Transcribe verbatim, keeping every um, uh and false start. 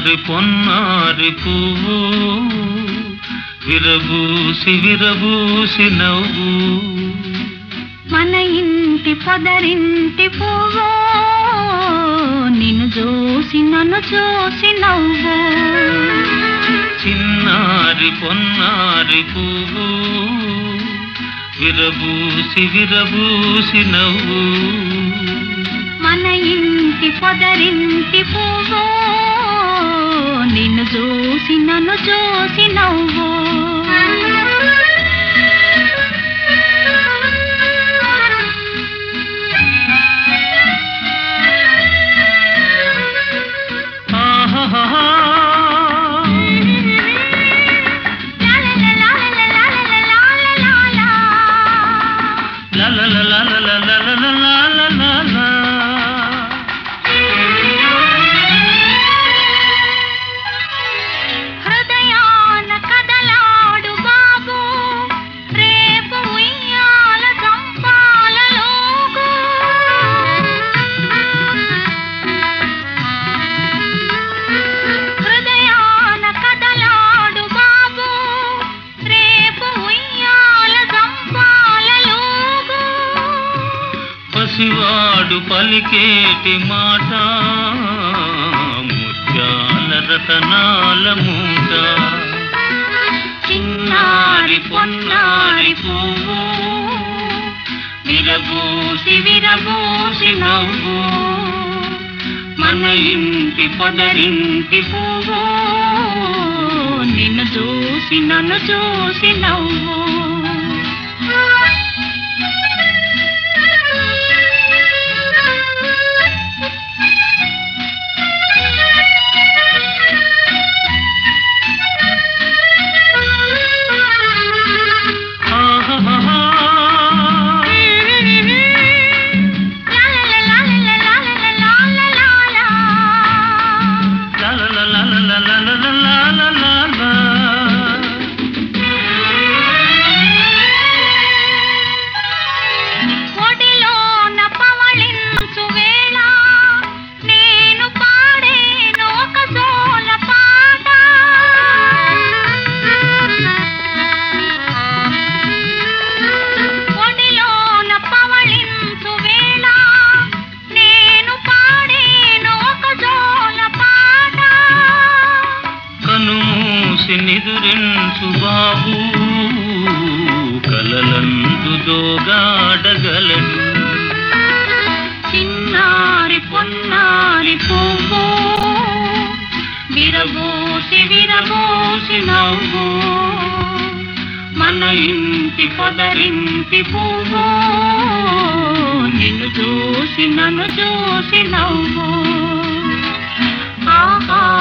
చిన్నారి పొన్నారి పువ్వు విరబూసి విరబూసి నవ్వు మన ఇంటి పొదరింటి పువ్వు నిన్ను చూసి నన్ను చూసి నవ్వు చిన్నారి పొన్నారి పువ్వు విరబూసి విరబూసి నవ్వు మన ఇంటి పొదరింటి పువ్వు నిన్ను చూసి నన్ను చూసి నవ్వు హృదయాన కదలాడు బాబు రేపు ఉయ్యాల చంపాలలోగు హృదయాన కదలాడు బాబు రేపు ఉయ్యాల చంపాలలోగు పసివాడు పలికేటి మాట ముత్యాల రతనాల మూట చిన్నారి పొన్నారి పువ్వు విరబూసి విరబూసి నవ్వు మన ఇంటి పొదరింటి పువ్వు నిన్ను చూసి నన్ను చూసి నవ్వు ఒడిలోన పవళించు వేళ నేను పాడేను ఒక జోల పాట ఒడిలోన పవళించు వేళ నేను పాడేను ఒక జోల పాట కనుమూసి నిదురించు బాబు కలలందు దోగాడగలడు చిన్నారి పొన్నారి పువ్వు విరబూసి విరబూసి నవ్వు మన ఇంటి పొదరింటి పువ్వు నిన్ను చూసి నన్ను చూసి నవ్వు ఆహా